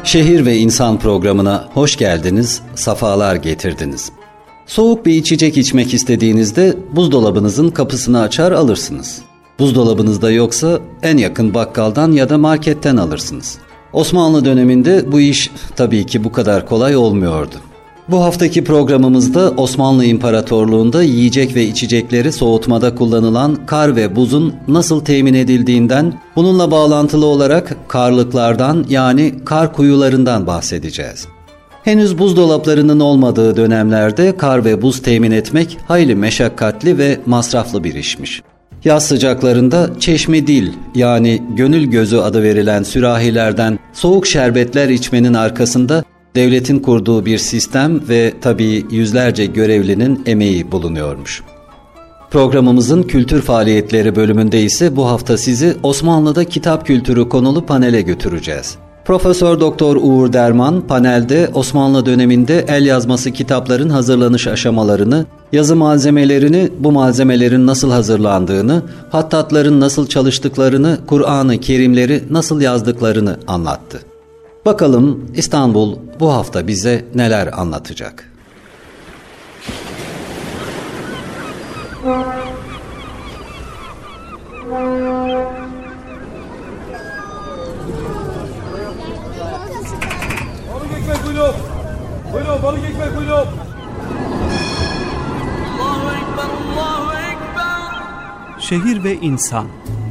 Şehir ve İnsan programına hoş geldiniz, safalar getirdiniz. Soğuk bir içecek içmek istediğinizde buzdolabınızın kapısını açar alırsınız. Buzdolabınızda yoksa en yakın bakkaldan ya da marketten alırsınız. Osmanlı döneminde bu iş tabii ki bu kadar kolay olmuyordu. Bu haftaki programımızda Osmanlı İmparatorluğu'nda yiyecek ve içecekleri soğutmada kullanılan kar ve buzun nasıl temin edildiğinden, bununla bağlantılı olarak karlıklardan yani kar kuyularından bahsedeceğiz. Henüz buzdolaplarının olmadığı dönemlerde kar ve buz temin etmek hayli meşakkatli ve masraflı bir işmiş. Yaz sıcaklarında çeşmedil yani gönül gözü adı verilen sürahilerden soğuk şerbetler içmenin arkasında devletin kurduğu bir sistem ve tabii yüzlerce görevlinin emeği bulunuyormuş. Programımızın kültür faaliyetleri bölümünde ise bu hafta sizi Osmanlı'da kitap kültürü konulu panele götüreceğiz. Profesör Doktor Uğur Derman panelde Osmanlı döneminde el yazması kitapların hazırlanış aşamalarını, yazı malzemelerini, bu malzemelerin nasıl hazırlandığını, hattatların nasıl çalıştıklarını, Kur'an-ı Kerimleri nasıl yazdıklarını anlattı. Bakalım İstanbul bu hafta bize neler anlatacak? Balık ekmek buyurun. Buyurun balık ekmek buyurun. Allahu Ekber, Allahu Ekber. Şehir ve İnsan.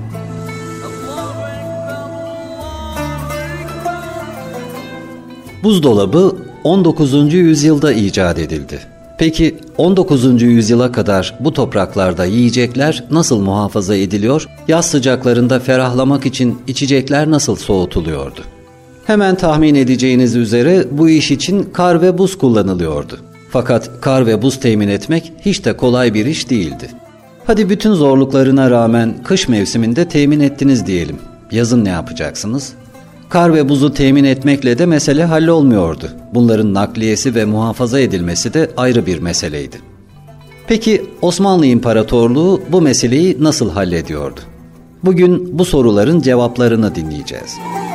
Buzdolabı 19. yüzyılda icat edildi. Peki 19. yüzyıla kadar bu topraklarda yiyecekler nasıl muhafaza ediliyor, yaz sıcaklarında ferahlamak için içecekler nasıl soğutuluyordu? Hemen tahmin edeceğiniz üzere bu iş için kar ve buz kullanılıyordu. Fakat kar ve buz temin etmek hiç de kolay bir iş değildi. Hadi bütün zorluklarına rağmen kış mevsiminde temin ettiniz diyelim. Yazın ne yapacaksınız? Kar ve buzu temin etmekle de mesele hallolmuyordu. Bunların nakliyesi ve muhafaza edilmesi de ayrı bir meseleydi. Peki Osmanlı İmparatorluğu bu meseleyi nasıl hallediyordu? Bugün bu soruların cevaplarını dinleyeceğiz.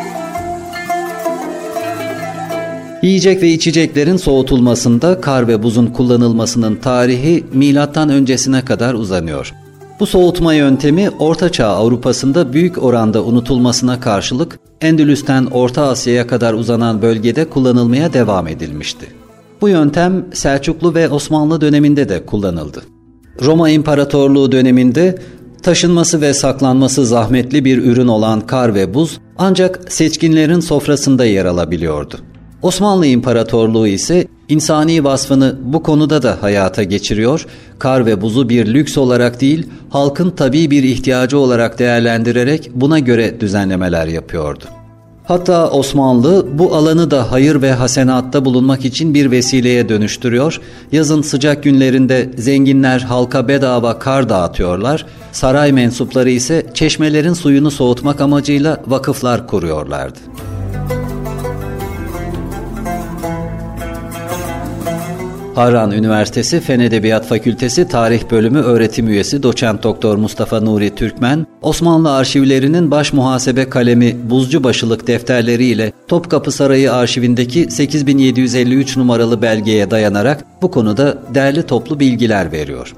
Yiyecek ve içeceklerin soğutulmasında kar ve buzun kullanılmasının tarihi milattan öncesine kadar uzanıyor. Bu soğutma yöntemi Orta Çağ Avrupa'sında büyük oranda unutulmasına karşılık Endülüs'ten Orta Asya'ya kadar uzanan bölgede kullanılmaya devam edilmişti. Bu yöntem Selçuklu ve Osmanlı döneminde de kullanıldı. Roma İmparatorluğu döneminde taşınması ve saklanması zahmetli bir ürün olan kar ve buz ancak seçkinlerin sofrasında yer alabiliyordu. Osmanlı İmparatorluğu ise insani vasfını bu konuda da hayata geçiriyor, kar ve buzu bir lüks olarak değil, halkın tabii bir ihtiyacı olarak değerlendirerek buna göre düzenlemeler yapıyordu. Hatta Osmanlı bu alanı da hayır ve hasenatta bulunmak için bir vesileye dönüştürüyor, yazın sıcak günlerinde zenginler halka bedava kar dağıtıyorlar, saray mensupları ise çeşmelerin suyunu soğutmak amacıyla vakıflar kuruyorlardı. Harran Üniversitesi Fen Edebiyat Fakültesi Tarih Bölümü öğretim üyesi Doçent Doktor Mustafa Nuri Türkmen, Osmanlı arşivlerinin baş muhasebe kalemi Buzcubaşılık defterleri ile Topkapı Sarayı arşivindeki 8753 numaralı belgeye dayanarak bu konuda derli toplu bilgiler veriyor.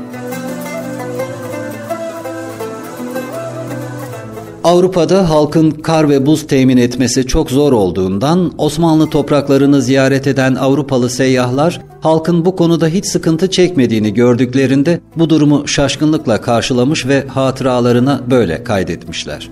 Avrupa'da halkın kar ve buz temin etmesi çok zor olduğundan Osmanlı topraklarını ziyaret eden Avrupalı seyyahlar halkın bu konuda hiç sıkıntı çekmediğini gördüklerinde bu durumu şaşkınlıkla karşılamış ve hatıralarına böyle kaydetmişler.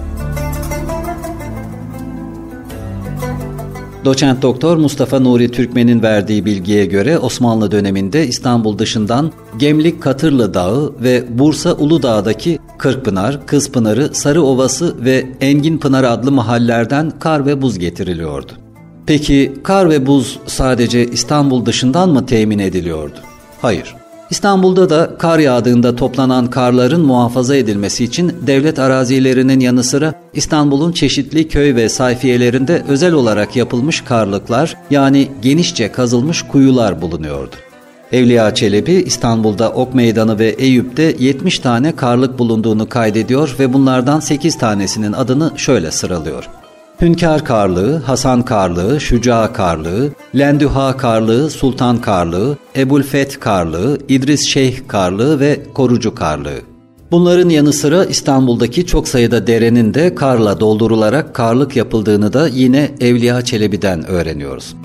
Doçent Doktor Mustafa Nuri Türkmen'in verdiği bilgiye göre Osmanlı döneminde İstanbul dışından Gemlik Katırlı Dağı ve Bursa Uludağ'daki Kırkpınar, Kızpınarı, Sarıovası ve Enginpınar adlı mahallerden kar ve buz getiriliyordu. Peki kar ve buz sadece İstanbul dışından mı temin ediliyordu? Hayır. İstanbul'da da kar yağdığında toplanan karların muhafaza edilmesi için devlet arazilerinin yanı sıra İstanbul'un çeşitli köy ve sayfiyelerinde özel olarak yapılmış karlıklar yani genişçe kazılmış kuyular bulunuyordu. Evliya Çelebi İstanbul'da Ok Meydanı ve Eyüp'te 70 tane karlık bulunduğunu kaydediyor ve bunlardan 8 tanesinin adını şöyle sıralıyor. Hünkar Karlığı, Hasan Karlığı, Şüca Karlığı, Lendüha Karlığı, Sultan Karlığı, Ebulfeth Karlığı, İdris Şeyh Karlığı ve Korucu Karlığı. Bunların yanı sıra İstanbul'daki çok sayıda derenin de karla doldurularak karlık yapıldığını da yine Evliya Çelebi'den öğreniyoruz.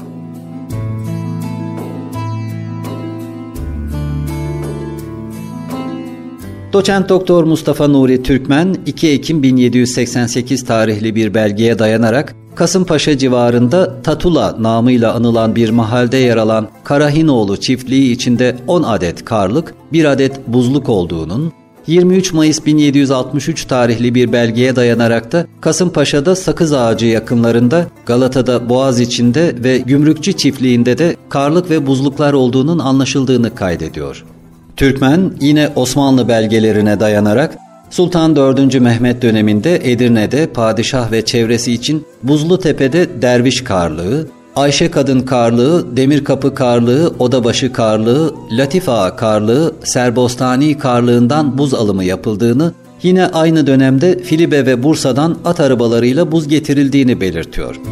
Doçent Doktor Mustafa Nuri Türkmen 2 Ekim 1788 tarihli bir belgeye dayanarak Kasımpaşa civarında Tatula namıyla anılan bir mahalde yer alan Karahinoğlu çiftliği içinde 10 adet karlık, 1 adet buzluk olduğunun, 23 Mayıs 1763 tarihli bir belgeye dayanarak da Kasımpaşa'da Sakız Ağacı yakınlarında, Galata'da Boğaziçi'nde ve Gümrükçü çiftliğinde de karlık ve buzluklar olduğunun anlaşıldığını kaydediyor. Türkmen yine Osmanlı belgelerine dayanarak Sultan 4. Mehmet döneminde Edirne'de padişah ve çevresi için Buzlutepe'de Derviş Karlığı, Ayşe Kadın Karlığı, Demirkapı Karlığı, Odabaşı Karlığı, Latif Ağa Karlığı, Serbostani Karlığından buz alımı yapıldığını, yine aynı dönemde Filibe ve Bursa'dan at arabalarıyla buz getirildiğini belirtiyor.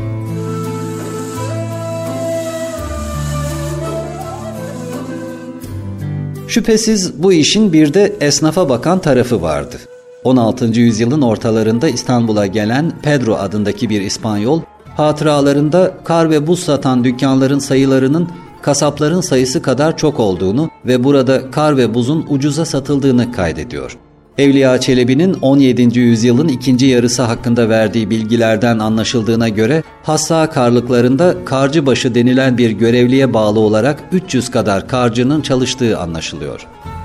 Şüphesiz bu işin bir de esnafa bakan tarafı vardı. 16. yüzyılın ortalarında İstanbul'a gelen Pedro adındaki bir İspanyol, hatıralarında kar ve buz satan dükkanların sayılarının kasapların sayısı kadar çok olduğunu ve burada kar ve buzun ucuza satıldığını kaydediyor. Evliya Çelebi'nin 17. yüzyılın ikinci yarısı hakkında verdiği bilgilerden anlaşıldığına göre Hassa karlıklarında karcıbaşı denilen bir görevliye bağlı olarak 300 kadar karcının çalıştığı anlaşılıyor.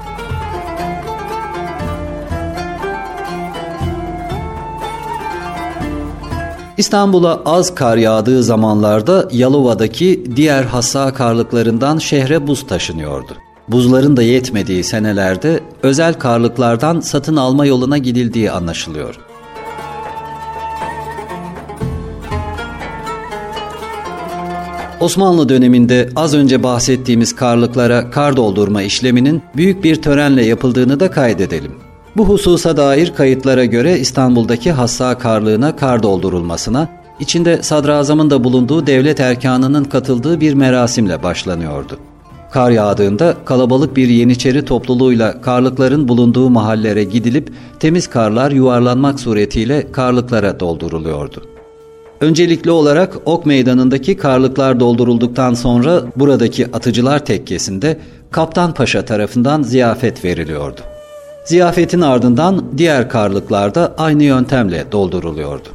İstanbul'a az kar yağdığı zamanlarda Yalova'daki diğer Hassa karlıklarından şehre buz taşınıyordu. Buzların da yetmediği senelerde özel karlıklardan satın alma yoluna gidildiği anlaşılıyor. Osmanlı döneminde az önce bahsettiğimiz karlıklara kar doldurma işleminin büyük bir törenle yapıldığını da kaydedelim. Bu hususa dair kayıtlara göre İstanbul'daki Hassa karlığına kar doldurulmasına, içinde sadrazamın da bulunduğu devlet erkanının katıldığı bir merasimle başlanıyordu. Kar yağdığında kalabalık bir Yeniçeri topluluğuyla karlıkların bulunduğu mahallelere gidilip temiz karlar yuvarlanmak suretiyle karlıklara dolduruluyordu. Öncelikli olarak Ok Meydanı'ndaki karlıklar doldurulduktan sonra buradaki Atıcılar Tekkesi'nde Kaptan Paşa tarafından ziyafet veriliyordu. Ziyafetin ardından diğer karlıklar da aynı yöntemle dolduruluyordu.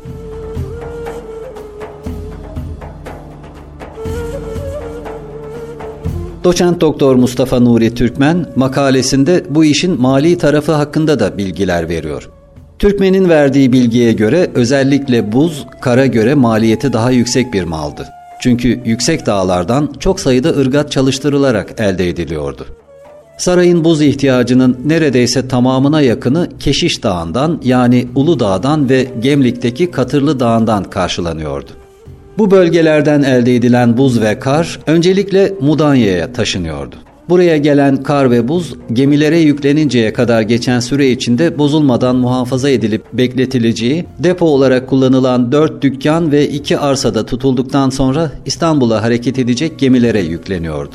Doçent Doktor Mustafa Nuri Türkmen makalesinde bu işin mali tarafı hakkında da bilgiler veriyor. Türkmen'in verdiği bilgiye göre özellikle buz kara göre maliyeti daha yüksek bir maldı. Çünkü yüksek dağlardan çok sayıda ırgat çalıştırılarak elde ediliyordu. Sarayın buz ihtiyacının neredeyse tamamına yakını Keşiş Dağı'ndan yani Uludağ'dan ve Gemlik'teki Katırlı Dağı'ndan karşılanıyordu. Bu bölgelerden elde edilen buz ve kar öncelikle Mudanya'ya taşınıyordu. Buraya gelen kar ve buz gemilere yükleninceye kadar geçen süre içinde bozulmadan muhafaza edilip bekletileceği, depo olarak kullanılan 4 dükkan ve 2 arsada tutulduktan sonra İstanbul'a hareket edecek gemilere yükleniyordu.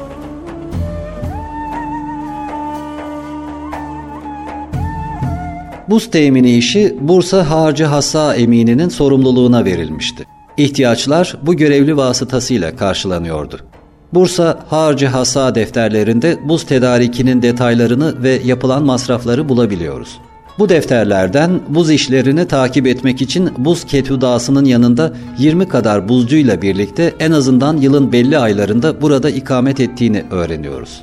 Buz temini işi Bursa Harcı Hassa Emini'nin sorumluluğuna verilmişti. İhtiyaçlar bu görevli vasıtasıyla karşılanıyordu. Bursa Harcı Hassa defterlerinde buz tedarikinin detaylarını ve yapılan masrafları bulabiliyoruz. Bu defterlerden buz işlerini takip etmek için buz ketüdasının yanında 20 kadar buzcuyla birlikte en azından yılın belli aylarında burada ikamet ettiğini öğreniyoruz.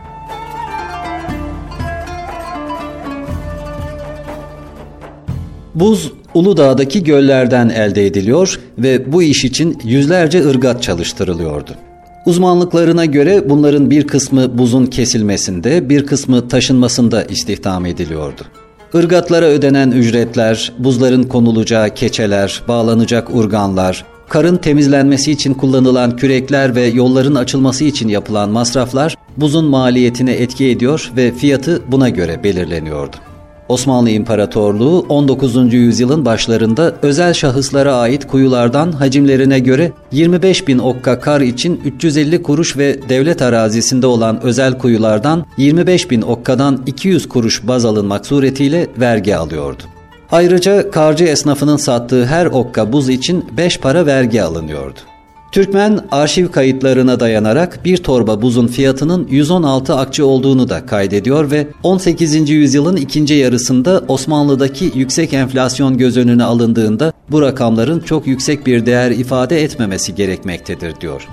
Buz Uludağ'daki göllerden elde ediliyor ve bu iş için yüzlerce ırgat çalıştırılıyordu. Uzmanlıklarına göre bunların bir kısmı buzun kesilmesinde, bir kısmı taşınmasında istihdam ediliyordu. Irgatlara ödenen ücretler, buzların konulacağı keçeler, bağlanacak urganlar, karın temizlenmesi için kullanılan kürekler ve yolların açılması için yapılan masraflar buzun maliyetine etki ediyor ve fiyatı buna göre belirleniyordu. Osmanlı İmparatorluğu 19. yüzyılın başlarında özel şahıslara ait kuyulardan hacimlerine göre 25.000 okka kar için 350 kuruş ve devlet arazisinde olan özel kuyulardan 25.000 okkadan 200 kuruş baz alınmak suretiyle vergi alıyordu. Ayrıca karcı esnafının sattığı her okka buz için 5 para vergi alınıyordu. Türkmen arşiv kayıtlarına dayanarak bir torba buzun fiyatının 116 akçe olduğunu da kaydediyor ve 18. yüzyılın ikinci yarısında Osmanlı'daki yüksek enflasyon göz önüne alındığında bu rakamların çok yüksek bir değer ifade etmemesi gerekmektedir diyor.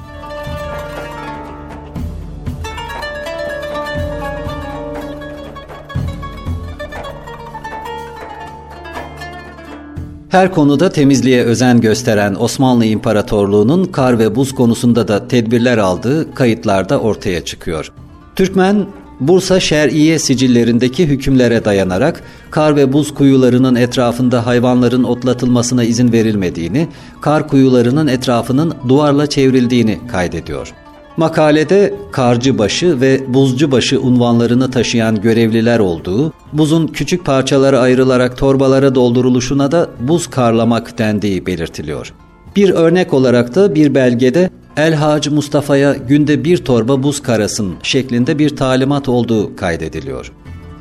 Her konuda temizliğe özen gösteren Osmanlı İmparatorluğu'nun kar ve buz konusunda da tedbirler aldığı kayıtlarda ortaya çıkıyor. Türkmen, Bursa Şer'iye sicillerindeki hükümlere dayanarak kar ve buz kuyularının etrafında hayvanların otlatılmasına izin verilmediğini, kar kuyularının etrafının duvarla çevrildiğini kaydediyor. Makalede karcıbaşı ve buzcubaşı unvanlarını taşıyan görevliler olduğu, buzun küçük parçalara ayrılarak torbalara dolduruluşuna da buz karlamak dendiği belirtiliyor. Bir örnek olarak da bir belgede El Hacı Mustafa'ya günde bir torba buz karasın şeklinde bir talimat olduğu kaydediliyor.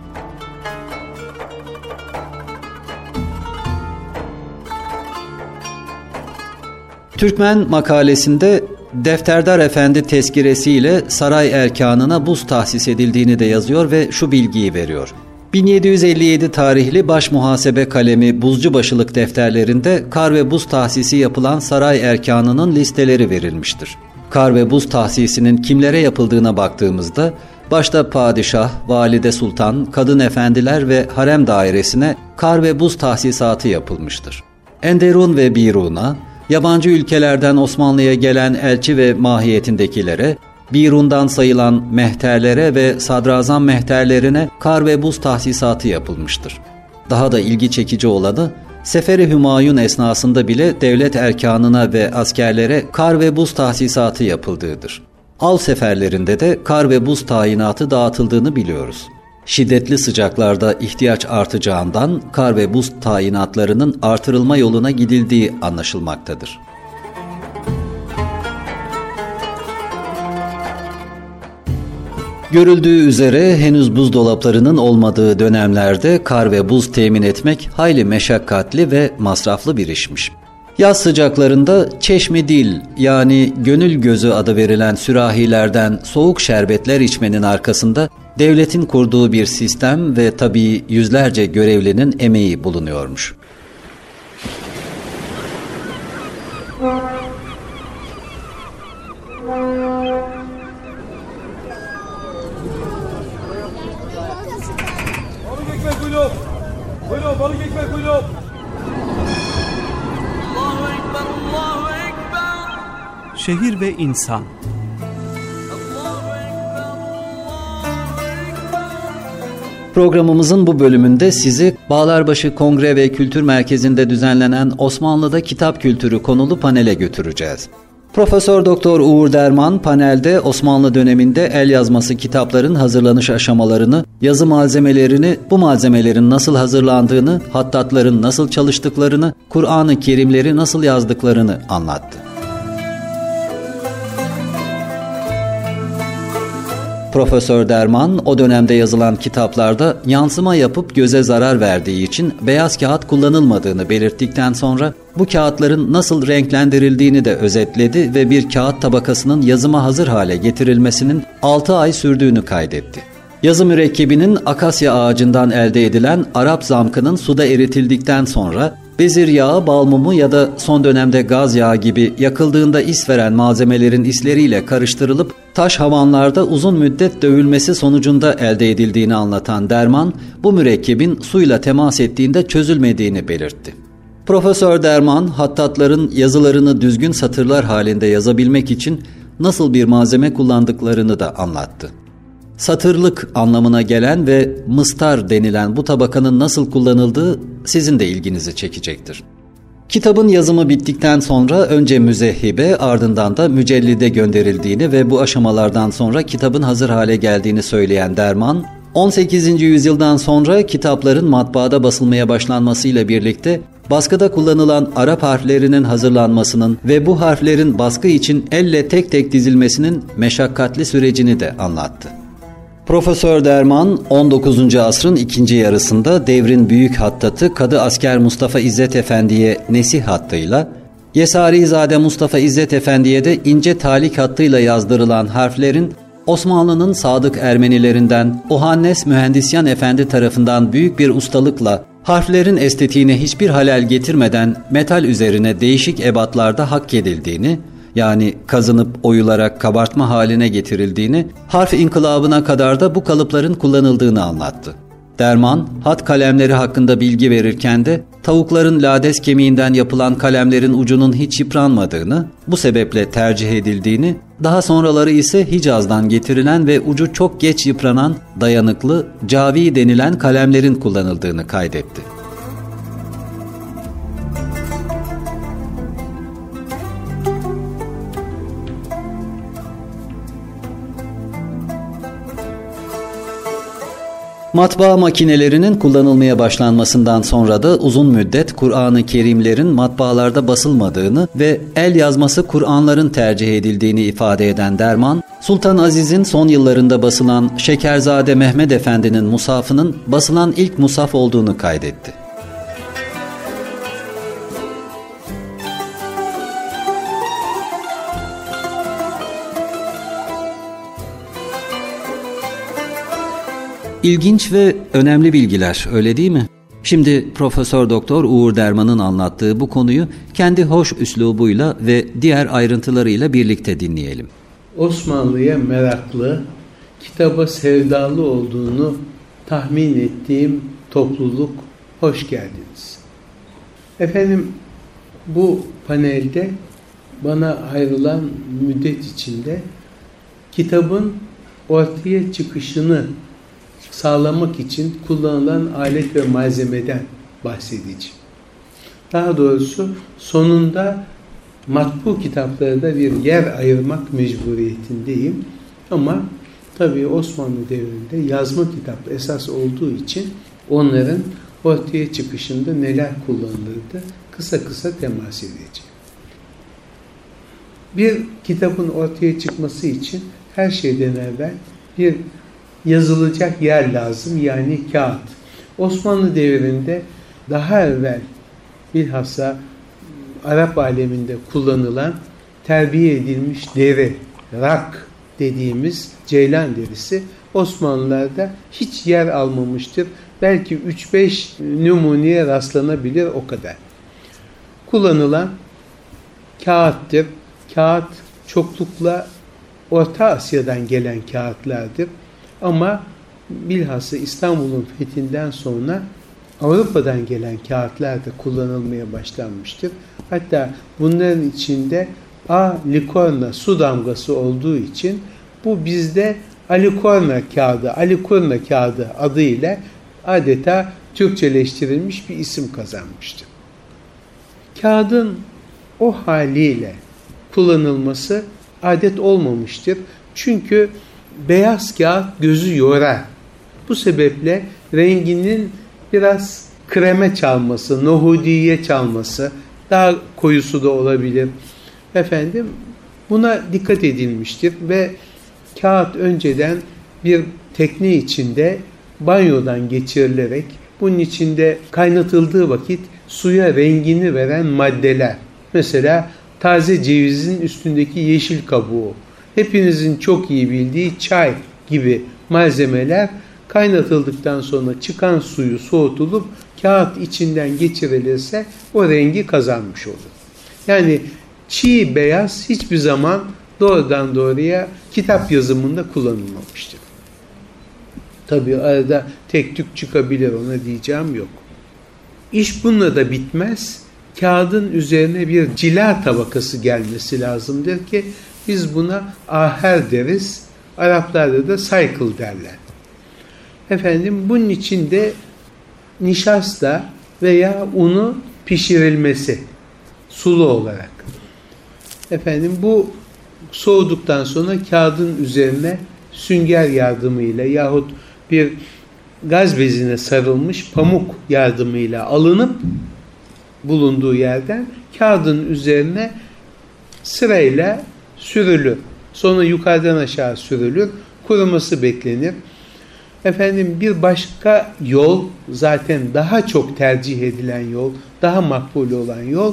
Türkmen makalesinde Defterdar Efendi tezkiresiyle saray erkanına buz tahsis edildiğini de yazıyor ve şu bilgiyi veriyor. 1757 tarihli baş muhasebe kalemi buzcubaşılık defterlerinde kar ve buz tahsisi yapılan saray erkanının listeleri verilmiştir. Kar ve buz tahsisinin kimlere yapıldığına baktığımızda başta padişah, valide sultan, kadın efendiler ve harem dairesine kar ve buz tahsisatı yapılmıştır. Enderun ve Birun'a, yabancı ülkelerden Osmanlı'ya gelen elçi ve mahiyetindekilere, Birun'dan sayılan mehterlere ve sadrazam mehterlerine kar ve buz tahsisatı yapılmıştır. Daha da ilgi çekici olanı, Seferi Hümayun esnasında bile devlet erkanına ve askerlere kar ve buz tahsisatı yapıldığıdır. Av seferlerinde de kar ve buz tayinatı dağıtıldığını biliyoruz. Şiddetli sıcaklarda ihtiyaç artacağından kar ve buz tayinatlarının artırılma yoluna gidildiği anlaşılmaktadır. Görüldüğü üzere henüz buzdolaplarının olmadığı dönemlerde kar ve buz temin etmek hayli meşakkatli ve masraflı bir işmiş. Yaz sıcaklarında çeşme dil yani gönül gözü adı verilen sürahilerden soğuk şerbetler içmenin arkasında devletin kurduğu bir sistem ve tabii yüzlerce görevlinin emeği bulunuyormuş. Balık ekmek buyurun. Buyurun balık ekmek buyurun. Şehir ve insan. Programımızın bu bölümünde sizi Bağlarbaşı Kongre ve Kültür Merkezi'nde düzenlenen Osmanlı'da kitap kültürü konulu panele götüreceğiz. Profesör Doktor Uğur Derman panelde Osmanlı döneminde el yazması kitapların hazırlanış aşamalarını, yazı malzemelerini, bu malzemelerin nasıl hazırlandığını, hattatların nasıl çalıştıklarını, Kur'an-ı Kerimleri nasıl yazdıklarını anlattı. Profesör Derman o dönemde yazılan kitaplarda yansıma yapıp göze zarar verdiği için beyaz kağıt kullanılmadığını belirttikten sonra bu kağıtların nasıl renklendirildiğini de özetledi ve bir kağıt tabakasının yazıma hazır hale getirilmesinin 6 ay sürdüğünü kaydetti. Yazı mürekkebinin akasya ağacından elde edilen Arap zamkının suda eritildikten sonra bezir yağı, bal mumu ya da son dönemde gaz yağı gibi yakıldığında is veren malzemelerin isleriyle karıştırılıp taş havanlarda uzun müddet dövülmesi sonucunda elde edildiğini anlatan Derman, bu mürekkebin suyla temas ettiğinde çözülmediğini belirtti. Profesör Derman, hattatların yazılarını düzgün satırlar halinde yazabilmek için nasıl bir malzeme kullandıklarını da anlattı. Satırlık anlamına gelen ve mıstar denilen bu tabakanın nasıl kullanıldığı sizin de ilginizi çekecektir. Kitabın yazımı bittikten sonra önce müzehhibe ardından da mücellide gönderildiğini ve bu aşamalardan sonra kitabın hazır hale geldiğini söyleyen Derman, 18. yüzyıldan sonra kitapların matbaada basılmaya başlanmasıyla birlikte baskıda kullanılan Arap harflerinin hazırlanmasının ve bu harflerin baskı için elle tek tek dizilmesinin meşakkatli sürecini de anlattı. Profesör Derman 19. asrın ikinci yarısında devrin büyük hattatı Kadı Asker Mustafa İzzet Efendi'ye nesih hattıyla, Yesarizade Mustafa İzzet Efendi'ye de ince talik hattıyla yazdırılan harflerin Osmanlı'nın sadık Ermenilerinden Ohannes Mühendisyan Efendi tarafından büyük bir ustalıkla harflerin estetiğine hiçbir halel getirmeden metal üzerine değişik ebatlarda hakkedildiğini, yani kazınıp oyularak kabartma haline getirildiğini, harf inkılabına kadar da bu kalıpların kullanıldığını anlattı. Derman, hat kalemleri hakkında bilgi verirken de tavukların lades kemiğinden yapılan kalemlerin ucunun hiç yıpranmadığını, bu sebeple tercih edildiğini, daha sonraları ise Hicaz'dan getirilen ve ucu çok geç yıpranan, dayanıklı, cavi denilen kalemlerin kullanıldığını kaydetti. Matbaa makinelerinin kullanılmaya başlanmasından sonra da uzun müddet Kur'an-ı Kerimlerin matbaalarda basılmadığını ve el yazması Kur'anların tercih edildiğini ifade eden Derman, Sultan Aziz'in son yıllarında basılan Şekerzade Mehmed Efendi'nin musafının basılan ilk musaf olduğunu kaydetti. İlginç ve önemli bilgiler, öyle değil mi? Şimdi Profesör Doktor Uğur Derman'ın anlattığı bu konuyu kendi hoş üslubuyla ve diğer ayrıntılarıyla birlikte dinleyelim. Osmanlı'ya meraklı, kitaba sevdalı olduğunu tahmin ettiğim topluluk, hoş geldiniz. Efendim, bu panelde bana ayrılan müddet içinde kitabın ortaya çıkışını sağlamak için kullanılan alet ve malzemeden bahsedeceğim. Daha doğrusu sonunda matbu kitaplara da bir yer ayırmak mecburiyetindeyim. Ama tabii Osmanlı devrinde yazma kitap esas olduğu için onların ortaya çıkışında neler kullanılırdı kısa kısa temas edeceğim. Bir kitabın ortaya çıkması için her şeyden evvel bir yazılacak yer lazım, yani kağıt. Osmanlı devrinde daha evvel bilhassa Arap aleminde kullanılan terbiye edilmiş deri, rak dediğimiz ceylan derisi Osmanlılarda hiç yer almamıştır. Belki 3-5 numuneye rastlanabilir, o kadar. Kullanılan kağıttır. Kağıt çoklukla Orta Asya'dan gelen kağıtlardır. Ama bilhassa İstanbul'un fethinden sonra Avrupa'dan gelen kağıtlar da kullanılmaya başlanmıştır. Hatta bunların içinde A. likorna su damgası olduğu için bu bizde alikorna kağıdı, alikurna kağıdı adıyla adeta Türkçeleştirilmiş bir isim kazanmıştır. Kağıdın o haliyle kullanılması adet olmamıştır. Çünkü beyaz kağıt gözü yorar. Bu sebeple renginin biraz kreme çalması, nohudiye çalması, daha koyusu da olabilir. Efendim, buna dikkat edilmiştir ve kağıt önceden bir tekne içinde banyodan geçirilerek bunun içinde kaynatıldığı vakit suya rengini veren maddeler. Mesela taze cevizin üstündeki yeşil kabuğu, hepinizin çok iyi bildiği çay gibi malzemeler kaynatıldıktan sonra çıkan suyu soğutulup kağıt içinden geçirilirse o rengi kazanmış olur. Yani çiğ beyaz hiçbir zaman doğrudan doğruya kitap yazımında kullanılmamıştır. Tabii arada tek tük çıkabilir, ona diyeceğim yok. İş bununla da bitmez. Kağıdın üzerine bir cila tabakası gelmesi lazımdır ki biz buna aher deriz. Araplarda da cycle derler. Efendim, bunun içinde nişasta veya unu pişirilmesi sulu olarak. Efendim, bu soğuduktan sonra kağıdın üzerine sünger yardımıyla yahut bir gaz bezine sarılmış pamuk yardımıyla alınıp bulunduğu yerden kağıdın üzerine sırayla sürülür. Sonra yukarıdan aşağı sürülür. Kuruması beklenir. Efendim bir başka yol, zaten daha çok tercih edilen yol, daha makbul olan yol,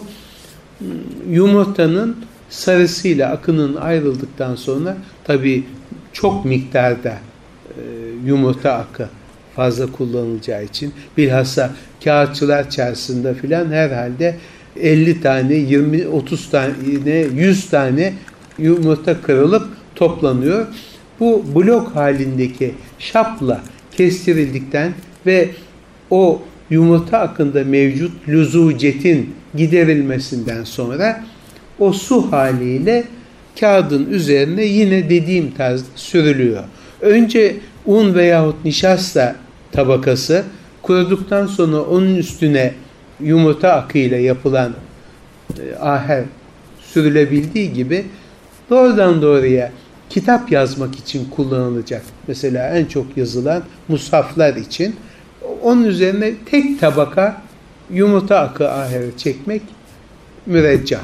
yumurtanın sarısıyla akının ayrıldıktan sonra, tabii çok miktarda yumurta akı fazla kullanılacağı için, bilhassa kağıtçılar çarşısında filan herhalde 50 tane, 20, 30 tane, 100 tane yumurta kırılıp toplanıyor. Bu blok halindeki şapla kestirildikten ve o yumurta akında mevcut lüzucetin giderilmesinden sonra o su haliyle kağıdın üzerine yine dediğim tarzda sürülüyor. Önce un veyahut nişasta tabakası, kuruduktan sonra onun üstüne yumurta akıyla yapılan aher sürülebildiği gibi doğrudan doğruya kitap yazmak için kullanılacak. Mesela en çok yazılan mushaflar için onun üzerine tek tabaka yumurta akı aheri çekmek müreccah.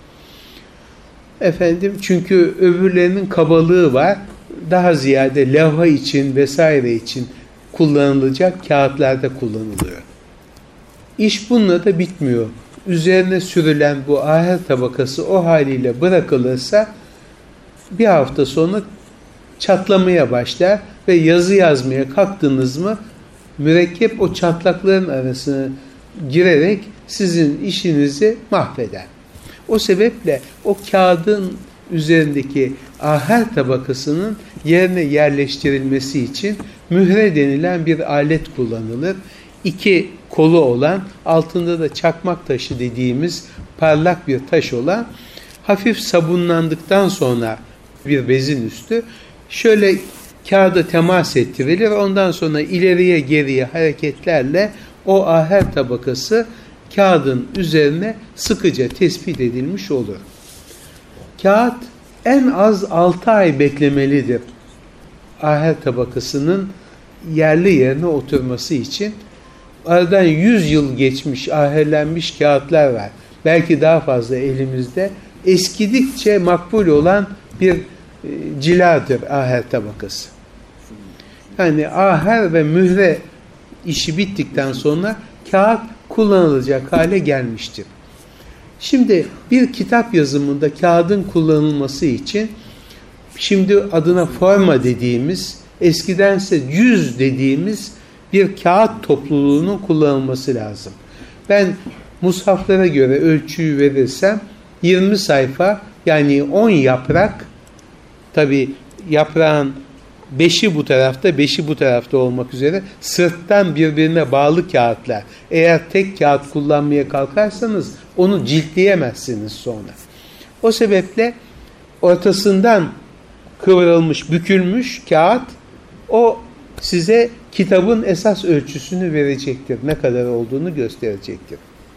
Efendim, çünkü öbürlerinin kabalığı var. Daha ziyade levha için vesaire için kullanılacak kağıtlarda kullanılıyor. İş bununla da bitmiyor. Üzerine sürülen bu aher tabakası o haliyle bırakılırsa bir hafta sonra çatlamaya başlar ve yazı yazmaya kalktınız mı mürekkep o çatlakların arasına girerek sizin işinizi mahveder. O sebeple o kağıdın üzerindeki aher tabakasının yerine yerleştirilmesi için mühre denilen bir alet kullanılır. 2 kolu olan, altında da çakmak taşı dediğimiz parlak bir taş olan, hafif sabunlandıktan sonra bir bezin üstü şöyle kağıda temas ettirilir. Ondan sonra ileriye geriye hareketlerle o aher tabakası kağıdın üzerine sıkıca tespit edilmiş olur. Kağıt en az 6 ay beklemelidir aher tabakasının yerli yerine oturması için. Aradan 100 yıl geçmiş, aherlenmiş kağıtlar var. Belki daha fazla elimizde. Eskidikçe makbul olan bir ciladır aher tabakası. Yani aher ve mühre işi bittikten sonra kağıt kullanılacak hale gelmiştir. Şimdi bir kitap yazımında kağıdın kullanılması için şimdi adına forma dediğimiz, eskidense yüz dediğimiz bir kağıt topluluğunun kullanılması lazım. Ben mushaflara göre ölçüyü verirsem 20 sayfa, yani 10 yaprak, tabi yaprağın 5'i bu tarafta, 5'i bu tarafta olmak üzere sırttan birbirine bağlı kağıtlar. Eğer tek kağıt kullanmaya kalkarsanız onu ciltleyemezsiniz sonra. O sebeple ortasından kıvrılmış, bükülmüş kağıt o size kitabın esas ölçüsünü verecektir. Ne kadar olduğunu gösterecektir.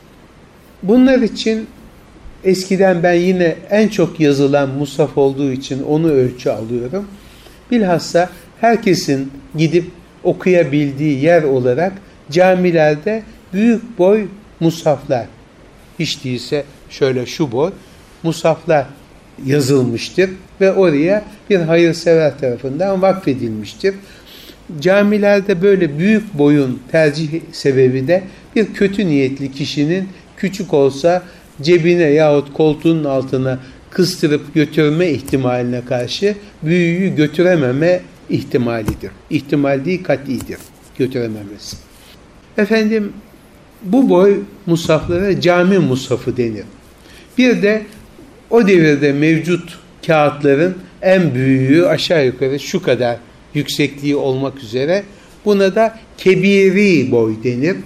Bunlar için eskiden ben yine en çok yazılan mushaf olduğu için onu ölçü alıyorum. Bilhassa herkesin gidip okuyabildiği yer olarak camilerde büyük boy mushaflar, hiç değilse şöyle şu boy mushaflar yazılmıştır ve oraya bir hayırsever tarafından vakfedilmiştir. Camilerde böyle büyük boyun tercih sebebi de bir kötü niyetli kişinin küçük olsa cebine yahut koltuğunun altına kıstırıp götürme ihtimaline karşı büyüğü götürememe ihtimalidir. İhtimal değil, katidir götürememesi. Efendim, bu boy mushaflara cami mushafı denir. Bir de o devirde mevcut kağıtların en büyüğü aşağı yukarı şu kadar yüksekliği olmak üzere buna da kebiri boy denir.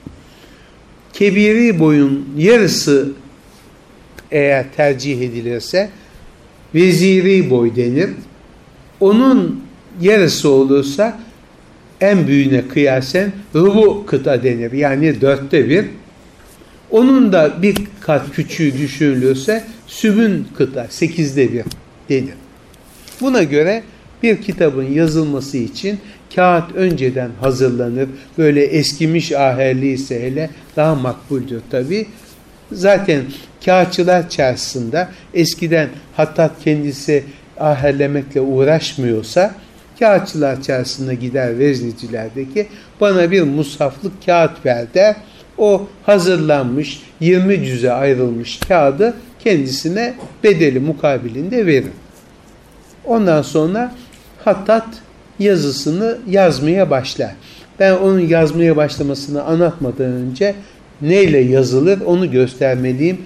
Kebiri boyun yarısı eğer tercih edilirse veziri boy denir. Onun yarısı olursa en büyüğüne kıyasen rubu kıta denir. Yani 1/4. Onun da bir kat küçüğü düşünülürse sübün kıta 8'de 1 denir. Buna göre Bir kitabın yazılması için kağıt önceden hazırlanır. Böyle eskimiş aherli ise hele daha makbuldür tabii. Zaten kağıtçılar çarşısında eskiden hattat kendisi aherlemekle uğraşmıyorsa kağıtçılar çarşısına gider veznicilerdeki, bana bir mushaflık kağıt ver der. O hazırlanmış 20 cüze ayrılmış kağıdı kendisine bedeli mukabilinde verir. Ondan sonra hattat yazısını yazmaya başlar. Ben onun yazmaya başlamasını anlatmadan önce neyle yazılır onu göstermeliyim.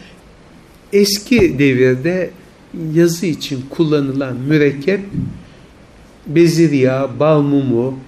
Eski devirde yazı için kullanılan mürekkep, bezir yağı, bal mumu,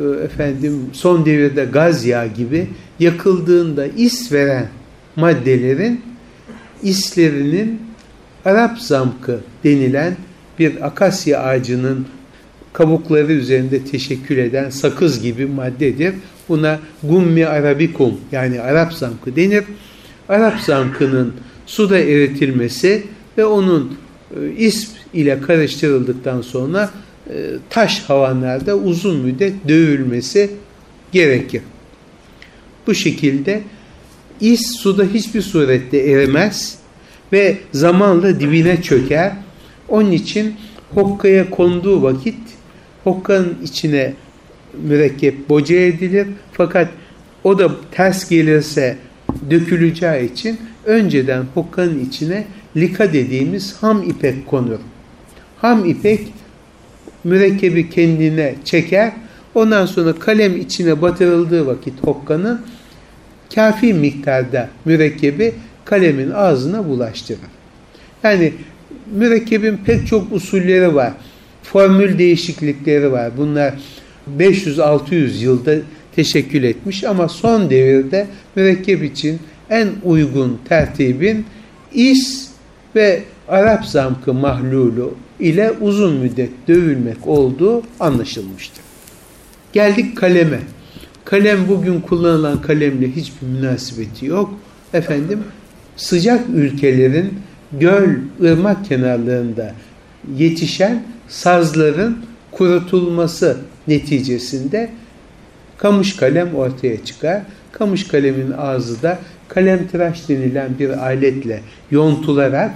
son devirde gaz yağı gibi yakıldığında is veren maddelerin islerinin Arap zamkı denilen bir akasya ağacının kabukları üzerinde teşekkül eden sakız gibi maddedir. Buna gummi arabicum yani Arap zamkı denir. Arap zamkının suda eritilmesi ve onun isp ile karıştırıldıktan sonra taş havanlarda uzun müddet dövülmesi gerekir. Bu şekilde is suda hiçbir surette erimez ve zamanla dibine çöker. Onun için hokkaya konduğu vakit hokkanın içine mürekkep boca edilir. Fakat o da ters gelirse döküleceği için önceden hokkanın içine lika dediğimiz ham ipek konur. Ham ipek mürekkebi kendine çeker. Ondan sonra kalem içine batırıldığı vakit hokkanın kafi miktarda mürekkebi kalemin ağzına bulaştırır. Yani mürekkebin pek çok usulleri var. Formül değişiklikleri var. Bunlar 500-600 yılda teşekkül etmiş ama son devirde mürekkep için en uygun tertibin is ve Arap zamkı mahlulu ile uzun müddet dövülmek olduğu anlaşılmıştır. Geldik kaleme. Kalem bugün kullanılan kalemle hiçbir münasebeti yok. Sıcak ülkelerin göl, ırmak kenarlarında yetişen sazların kurutulması neticesinde kamış kalem ortaya çıkar. Kamış kalemin ağzı da kalemtıraş denilen bir aletle yontularak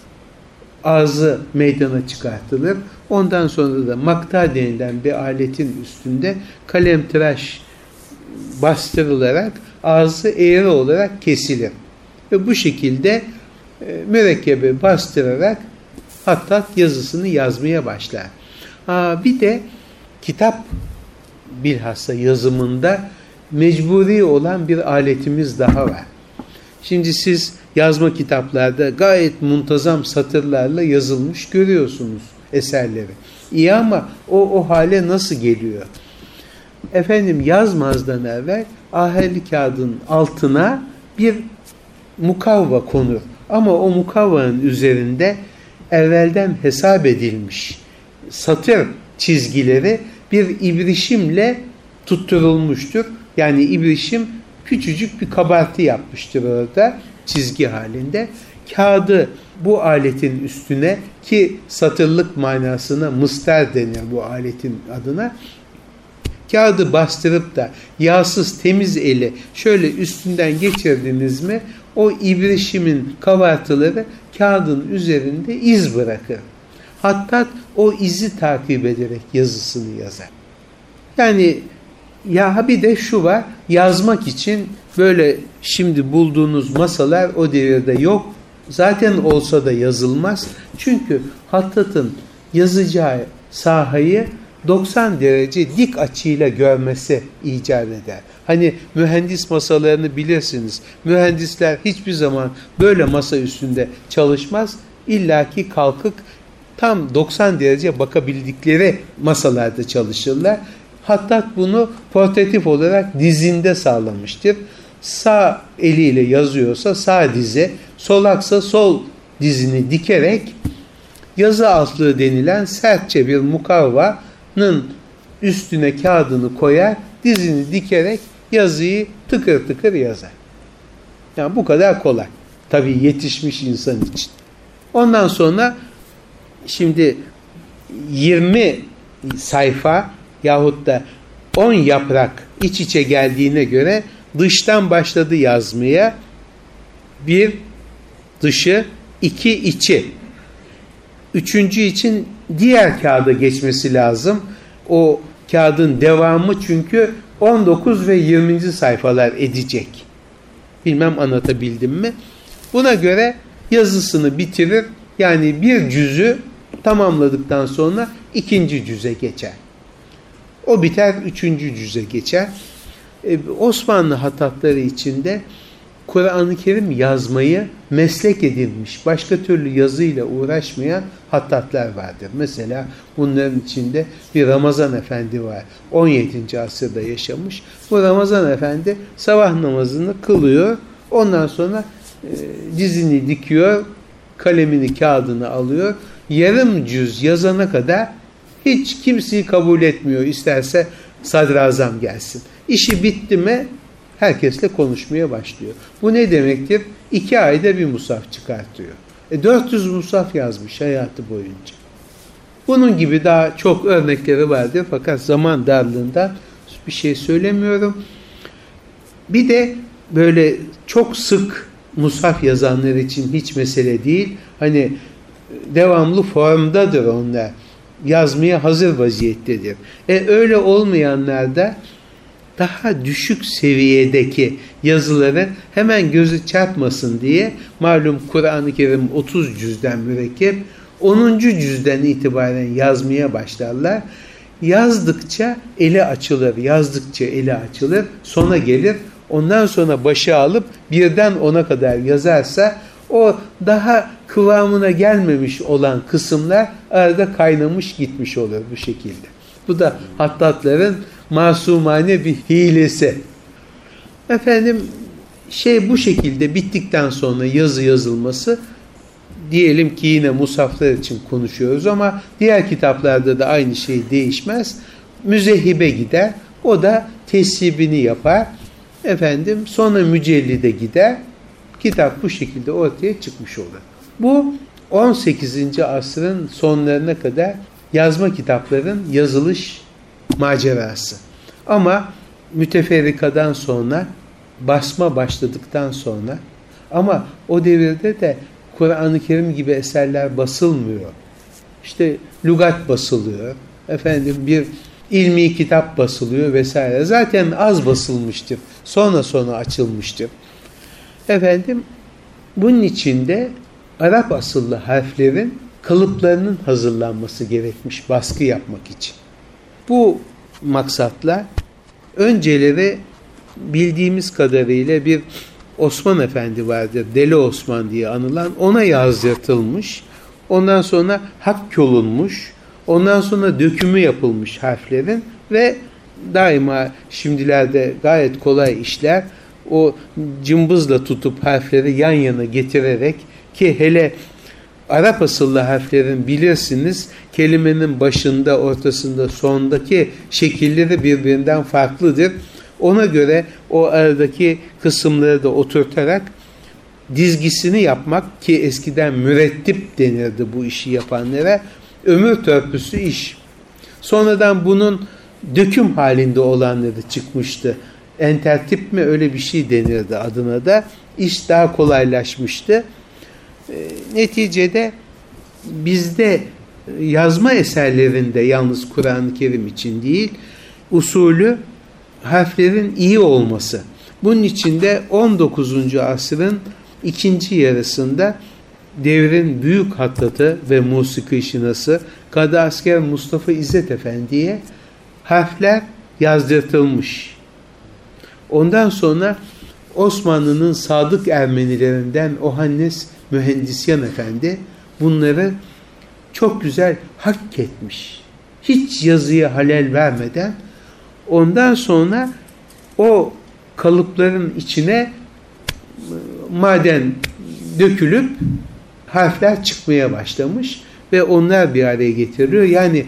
ağzı meydana çıkartılır. Ondan sonra da makta denilen bir aletin üstünde kalemtıraş bastırılarak ağzı eğri olarak kesilir. Ve bu şekilde mürekkebi bastırarak hattat yazısını yazmaya başlar. Bir de kitap bilhassa yazımında mecburi olan bir aletimiz daha var. Şimdi siz yazma kitaplarda gayet muntazam satırlarla yazılmış görüyorsunuz eserleri. İyi ama o hale nasıl geliyor? Yazmazdan evvel aherli kağıdın altına bir mukavva konur. Ama o mukavvanın üzerinde evvelden hesap edilmiş satır çizgileri bir ibrişimle tutturulmuştur. Yani ibrişim küçücük bir kabartı yapmıştır orada çizgi halinde. Kağıdı bu aletin üstüne, ki satırlık manasına mıstar denir bu aletin adına, kağıdı bastırıp da yağsız temiz eli şöyle üstünden geçirdiniz mi o ibrişimin kabartıları kağıdın üzerinde iz bırakır. Hatta o izi takip ederek yazısını yazar. Yani bir de şu var, yazmak için böyle şimdi bulduğunuz masalar o devirde yok. Zaten olsa da yazılmaz. Çünkü hattatın yazacağı sahayı 90 derece dik açıyla görmesi icap eder. Mühendis masalarını bilirsiniz. Mühendisler hiçbir zaman böyle masa üstünde çalışmaz. İlla ki kalkıp tam 90 derece bakabildikleri masalarda çalışırlar. Hattat bunu portatif olarak dizinde sağlamıştır. Sağ eliyle yazıyorsa sağ dize, solaksa sol dizini dikerek yazı altlığı denilen sertçe bir mukavvanın üstüne kağıdını koyar, dizini dikerek yazıyı tıkır tıkır yazar. Yani bu kadar kolay. Tabii yetişmiş insan için. Ondan sonra şimdi 20 sayfa yahut da 10 yaprak iç içe geldiğine göre dıştan başladı yazmaya. 1 dışı, 2 içi. 3. için diğer kağıda geçmesi lazım. O kağıdın devamı çünkü 19 ve 20. sayfalar edecek. Bilmem anlatabildim mi? Buna göre yazısını bitirir. Yani bir cüzü tamamladıktan sonra 2. cüze geçer. O biter, 3. cüze geçer. Osmanlı hattatları içinde Kur'an-ı Kerim yazmayı meslek edinmiş, başka türlü yazıyla uğraşmayan hattatlar vardır. Mesela bunların içinde bir Ramazan Efendi var. 17. asırda yaşamış. Bu Ramazan Efendi sabah namazını kılıyor. Ondan sonra dizini dikiyor, kalemini, kağıdını alıyor. Yarım cüz yazana kadar hiç kimseyi kabul etmiyor. İsterse sadrazam gelsin. İşi bitti mi herkesle konuşmaya başlıyor. Bu ne demektir? 2 ayda bir musaf çıkartıyor. 400 musaf yazmış hayatı boyunca. Bunun gibi daha çok örnekleri vardır fakat zaman darlığından bir şey söylemiyorum. Bir de böyle çok sık musaf yazanlar için hiç mesele değil. Hani devamlı formdadır onlar. Yazmaya hazır vaziyettedir. Öyle olmayanlar da daha düşük seviyedeki yazıları hemen gözü çarpmasın diye, malum Kur'an-ı Kerim 30 cüzden mürekkep, 10. cüzden itibaren yazmaya başlarlar. Yazdıkça eli açılır, yazdıkça eli açılır, sona gelir. Ondan sonra başa alıp 1'den 10'a kadar yazarsa o daha kıvamına gelmemiş olan kısımlar arada kaynamış gitmiş olur bu şekilde. Bu da hattatların masumane bir hilesi. Efendim bu şekilde bittikten sonra yazı yazılması, diyelim ki yine musaflar için konuşuyoruz ama diğer kitaplarda da aynı şey değişmez. Müzehhibe gider. O da tesibini yapar. Efendim sonra mücellide gider. Kitap bu şekilde ortaya çıkmış olur. Bu 18. asrın sonlarına kadar yazma kitapların yazılış macerası. Ama müteferrikadan sonra, basma başladıktan sonra, ama o devirde de Kur'an-ı Kerim gibi eserler basılmıyor. İşte lügat basılıyor. Efendim bir ilmi kitap basılıyor vesaire. Zaten az basılmıştır. Sonra açılmıştır. Efendim bunun içinde Arap asıllı harflerin kalıplarının hazırlanması gerekmiş baskı yapmak için. Bu maksatla önceleri bildiğimiz kadarıyla bir Osman Efendi vardır, Deli Osman diye anılan, ona yazdırtılmış. Ondan sonra hak yolunmuş. Ondan sonra dökümü yapılmış harflerin ve daima şimdilerde gayet kolay işler. O cımbızla tutup harfleri yan yana getirerek, ki hele Arap asıllı harflerin bilirsiniz kelimenin başında, ortasında, sondaki şekilleri birbirinden farklıdır. Ona göre o aradaki kısımları da oturtarak dizgisini yapmak, ki eskiden mürettip denirdi bu işi yapanlara, ömür törpüsü iş. Sonradan bunun döküm halinde olanları çıkmıştı. Entertip mi öyle bir şey denirdi adına da. İş daha kolaylaşmıştı. Neticede bizde yazma eserlerinde, yalnız Kur'an-ı Kerim için değil, usulü harflerin iyi olması. Bunun için de 19. asrın ikinci yarısında devrin büyük hattatı ve musiki şinası Kadı Asker Mustafa İzzet Efendi'ye harfler yazdırtılmış. Ondan sonra Osmanlı'nın sadık Ermenilerinden Ohannes Mühendisyan Efendi bunları çok güzel hak etmiş. Hiç yazıya halel vermeden ondan sonra o kalıpların içine maden dökülüp harfler çıkmaya başlamış ve onlar bir araya getiriliyor. Yani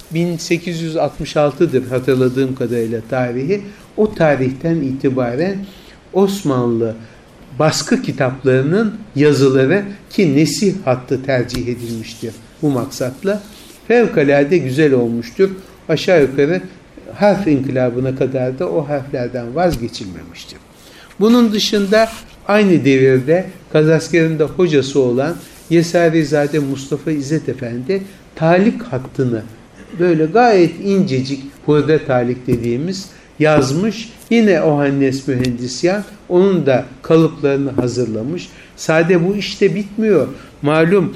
1866'dır hatırladığım kadarıyla tarihi. O tarihten itibaren Osmanlı baskı kitaplarının yazıları, ki nesih hattı tercih edilmiştir bu maksatla, fevkalade güzel olmuştur. aşağı yukarı harf inkılabına kadar da o harflerden vazgeçilmemiştir. Bunun dışında aynı devirde Kazasker'in hocası olan Yesarizade Mustafa İzzet Efendi talik hattını böyle gayet incecik, hurda talik dediğimiz yazmış. Yine Ohannes mühendisyan onun da kalıplarını hazırlamış. Sade bu işte bitmiyor. Malum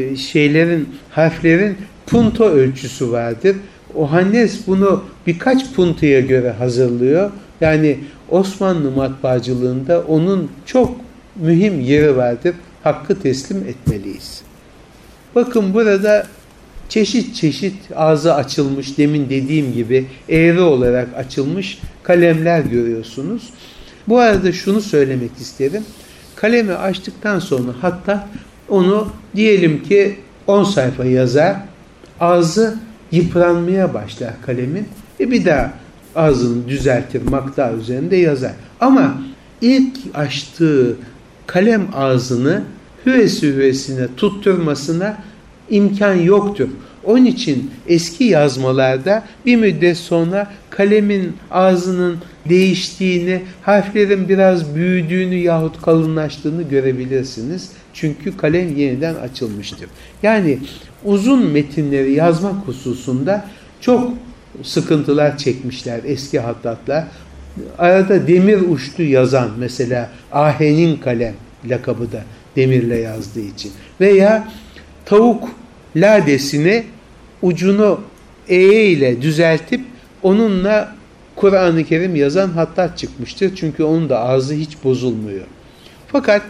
harflerin punto ölçüsü vardır. Ohannes bunu birkaç puntoya göre hazırlıyor. Yani Osmanlı matbaacılığında onun çok mühim yeri vardır. Hakkı teslim etmeliyiz. Bakın burada çeşit çeşit ağzı açılmış, demin dediğim gibi eğri olarak açılmış kalemler görüyorsunuz. Bu arada şunu söylemek isterim. Kalemi açtıktan sonra hatta onu diyelim ki 10 sayfa yazar, ağzı yıpranmaya başlar kalemin. Bir daha ağzını düzeltir, makta üzerinde yazar. Ama ilk açtığı kalem ağzını hüvesine tutturmasına imkan yoktur. Onun için eski yazmalarda bir müddet sonra kalemin ağzının değiştiğini, harflerin biraz büyüdüğünü yahut kalınlaştığını görebilirsiniz. Çünkü kalem yeniden açılmıştır. Yani uzun metinleri yazmak hususunda çok sıkıntılar çekmişler eski hattatlar. Arada demir uçlu yazan, mesela Ahenin kalem lakabı da demirle yazdığı için, veya tavuk ladesini ucunu ile düzeltip onunla Kur'an-ı Kerim yazan hattat çıkmıştır. Çünkü onun da ağzı hiç bozulmuyor. Fakat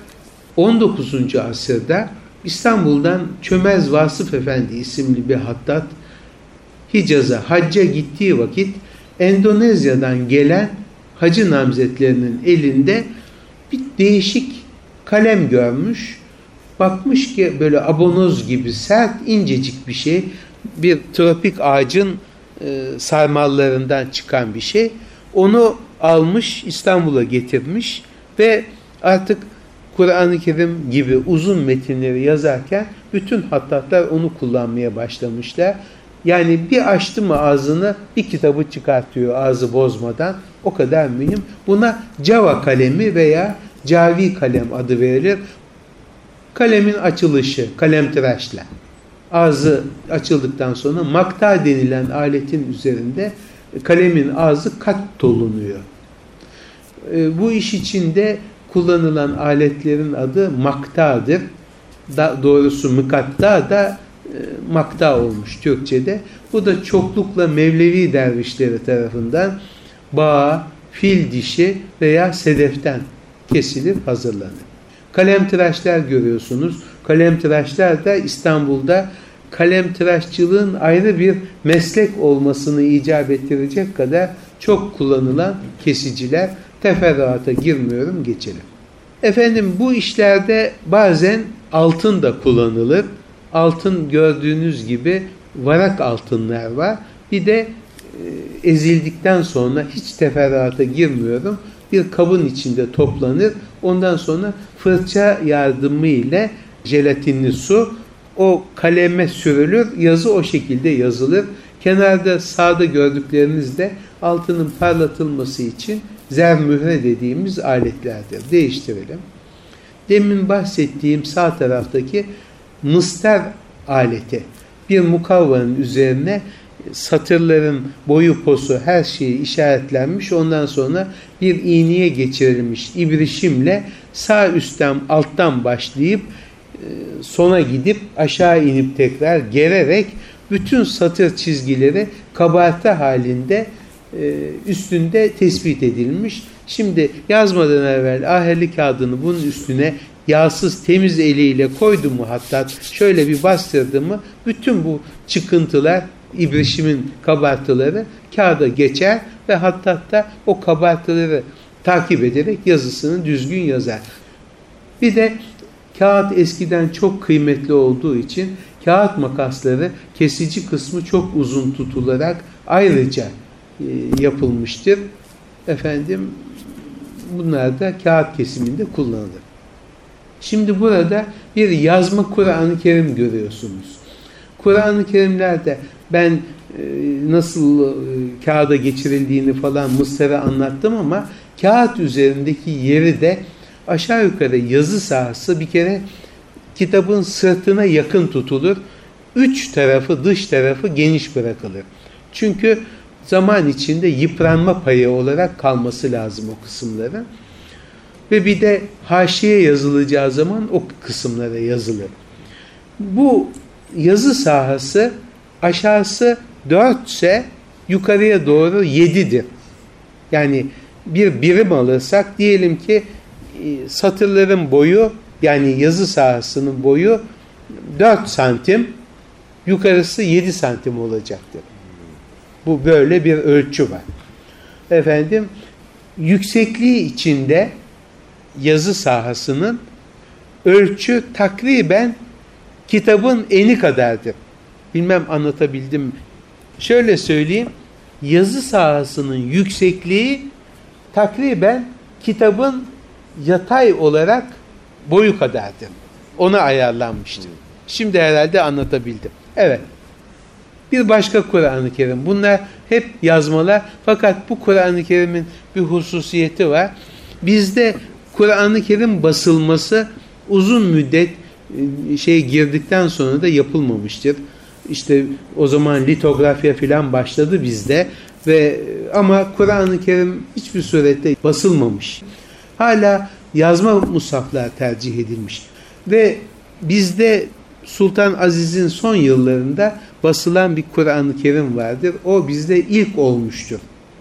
19. asırda İstanbul'dan Çömez Vasıf Efendi isimli bir hattat Hicaz'a hacca gittiği vakit Endonezya'dan gelen hacı namzetlerinin elinde bir değişik kalem görmüş. Bakmış ki böyle abonoz gibi sert, incecik bir şey. Bir tropik ağacın sarmallarından çıkan bir şey. Onu almış, İstanbul'a getirmiş ve artık Kur'an-ı Kerim gibi uzun metinleri yazarken bütün hattatlar onu kullanmaya başlamışlar. Yani bir açtı mı ağzını bir kitabı çıkartıyor ağzı bozmadan. O kadar mühim. Buna Java kalemi veya Cavi kalem adı verilir. Kalemin açılışı, kalemtıraşla. Ağzı açıldıktan sonra makta denilen aletin üzerinde kalemin ağzı kat dolunuyor. Bu iş içinde kullanılan aletlerin adı maktadır. Doğrusu mıkatta da makta olmuş Türkçe'de. Bu da çoklukla Mevlevi dervişleri tarafından bağ, fil dişi veya sedeften kesilip hazırlanır. Kalemtıraşlar görüyorsunuz. Kalemtıraşlar da İstanbul'da kalemtıraşçılığın ayrı bir meslek olmasını icap ettirecek kadar çok kullanılan kesiciler. Teferruata girmiyorum, geçelim. Efendim, bu işlerde bazen altın da kullanılır. Altın gördüğünüz gibi varak altınlar var. Bir de ezildikten sonra hiç teferruata girmiyorum. Bir kabın içinde toplanır. Ondan sonra fırça yardımıyla jelatinli su o kaleme sürülür. Yazı o şekilde yazılır. Kenarda sağda gördükleriniz de altının parlatılması için zermühre dediğimiz aletlerdir. Değiştirelim. Demin bahsettiğim sağ taraftaki mıstar aleti. Bir mukavvanın üzerine satırların boyu posu her şeyi işaretlenmiş. Ondan sonra bir iğneye geçirilmiş ibrişimle sağ üstten alttan başlayıp sona gidip aşağı inip tekrar gererek bütün satır çizgileri kabartı halinde üstünde tespit edilmiş. Şimdi yazmadan evvel ahirli kağıdını bunun üstüne yağsız temiz eliyle koydu mu, hatta şöyle bir bastırdı mı bütün bu çıkıntılar, ibrişimin kabartıları kağıda geçer ve hatta o kabartıları takip ederek yazısını düzgün yazar. Bir de kağıt eskiden çok kıymetli olduğu için kağıt makasları kesici kısmı çok uzun tutularak ayrıca yapılmıştır. Efendim, bunlar da kağıt kesiminde kullanılır. Şimdi burada bir yazma Kur'an-ı Kerim görüyorsunuz. Kur'an-ı Kerimlerde ben nasıl kağıda geçirildiğini falan Mısır'a anlattım ama kağıt üzerindeki yeri de aşağı yukarı yazı sahası bir kere kitabın sırtına yakın tutulur. Üç tarafı, dış tarafı geniş bırakılır. Çünkü zaman içinde yıpranma payı olarak kalması lazım o kısımların. Ve bir de haşiye yazılacağı zaman o kısımlara yazılır. Bu yazı sahası aşağısı 4 ise yukarıya doğru 7'dir. Yani bir birim alırsak diyelim ki satırların boyu, yani yazı sahasının boyu 4 santim, yukarısı 7 santim olacaktır. Bu böyle bir ölçü var. Efendim, yüksekliği içinde yazı sahasının ölçü takriben kitabın eni kadardır. Bilmem anlatabildim mi? Şöyle söyleyeyim, yazı sahasının yüksekliği takriben kitabın yatay olarak boyu kadardır. Ona ayarlanmıştır. Şimdi herhalde anlatabildim. Evet. Bir başka Kur'an-ı Kerim. Bunlar hep yazmalar. Fakat bu Kur'an-ı Kerim'in bir hususiyeti var. Bizde Kur'an-ı Kerim basılması uzun müddet girdikten sonra da yapılmamıştır. İşte o zaman litografya filan başladı bizde ama Kur'an-ı Kerim hiçbir surette basılmamış. Hala yazma mushaflar tercih edilmiş. Ve bizde Sultan Aziz'in son yıllarında basılan bir Kur'an-ı Kerim vardır. O bizde ilk olmuştur.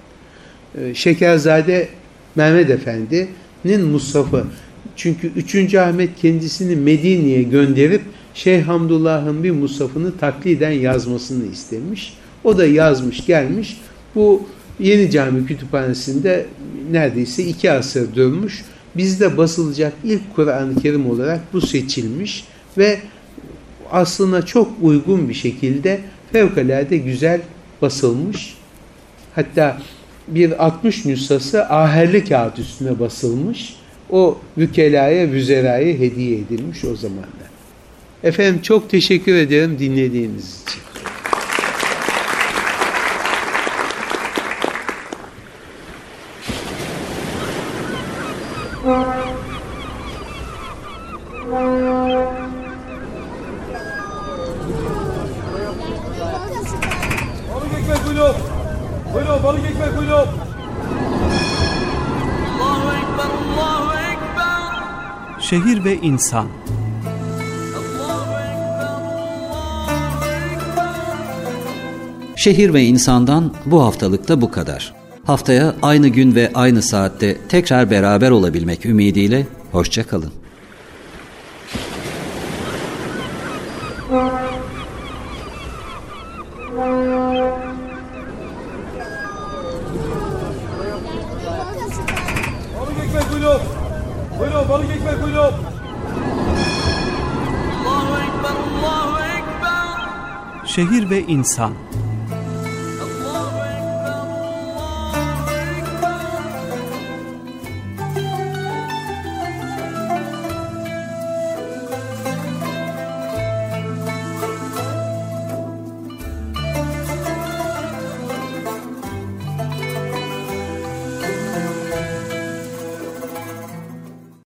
Şekerzade Mehmet Efendi'nin mushafı. Çünkü 3. Ahmet kendisini Medine'ye gönderip Şeyh Hamdullah'ın bir mushafını takliden yazmasını istemiş. O da yazmış gelmiş. Bu Yeni Cami Kütüphanesi'nde neredeyse 2 asır durmuş. Bizde basılacak ilk Kur'an-ı Kerim olarak bu seçilmiş ve aslına çok uygun bir şekilde fevkalade güzel basılmış. Hatta bir 60 nüshası aherli kağıt üstüne basılmış. O vükelaya, vüzeraya hediye edilmiş o zamanlar. Efendim çok teşekkür ederim dinlediğiniz için. Balık ekmek buyurun. Buyurun balık ekmek buyurun. Allahu Ekber, Allahu Ekber. Şehir ve insan. Şehir ve insandan bu haftalıkta bu kadar. Haftaya aynı gün ve aynı saatte tekrar beraber olabilmek ümidiyle hoşça kalın. Balık ekmek buyurun. Buyurun balık ekmek buyurun. Allahu Ekber, Allahu Ekber. Şehir ve insan.